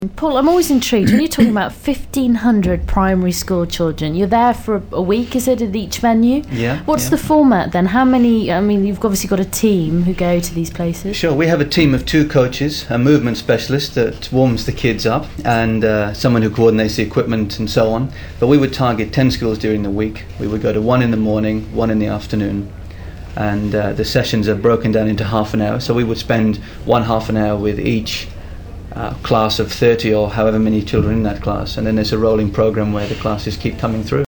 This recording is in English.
Paul, I'm always intrigued when you're talking about 1,500 primary school children. You're there for a week, is it, at each venue? Yeah. What's the format then? How many, I mean, you've obviously got a team who go to these places. Sure, we have a team of 2 coaches, a movement specialist that warms the kids up, and someone who coordinates the equipment and so on. But we would target 10 schools during the week. We would go to 1 in the morning, 1 in the afternoon, and the sessions are broken down into half an hour. So we would spend half an hour with each class of 30 or however many children in that class, and then there's a rolling program where the classes keep coming through.